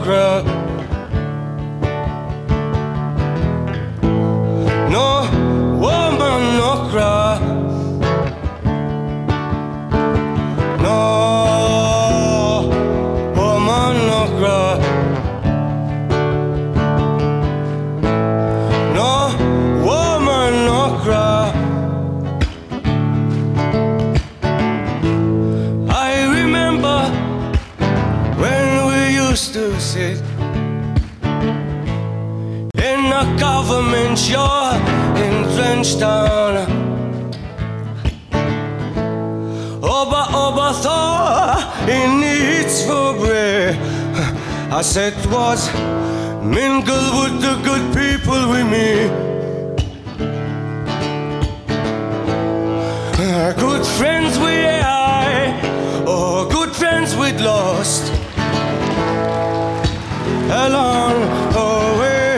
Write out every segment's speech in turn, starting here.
cry. No woman no cry. No woman no cry. No woman no cry. I remember when we used to sit in a government yard in Trenchtown. Oba thought he needs for bread. I said was mingle with the good people with me. Good friends we had, or good friends we'd lost along the way.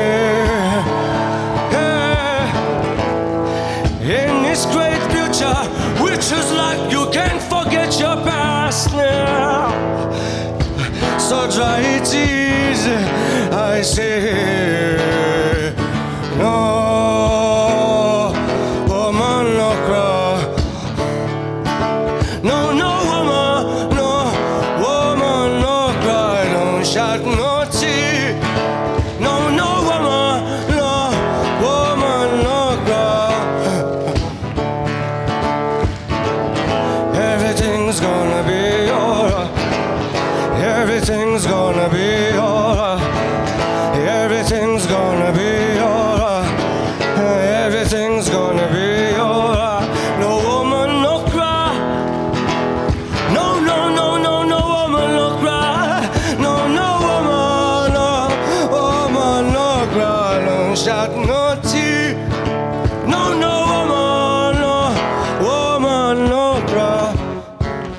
In this great future, which is like you can't forget your past now. So try it easy, I say. No woman no cry. No woman, no woman no cry. Don't shed no tear. No woman, no woman no cry. Everything's gonna be alright. Everything's gonna be alright. Everything's gonna be alright. Everything's gonna be alright. No woman no cry. No woman no cry. No woman no cry. No shed no tear.